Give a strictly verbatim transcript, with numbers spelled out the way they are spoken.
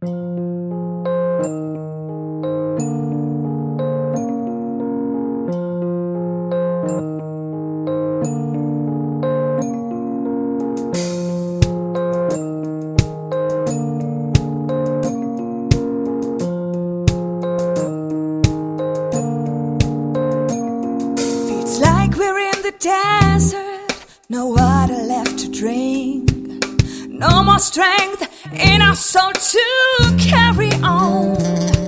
Desert, no water left to drink, no more strength in our soul to carry on.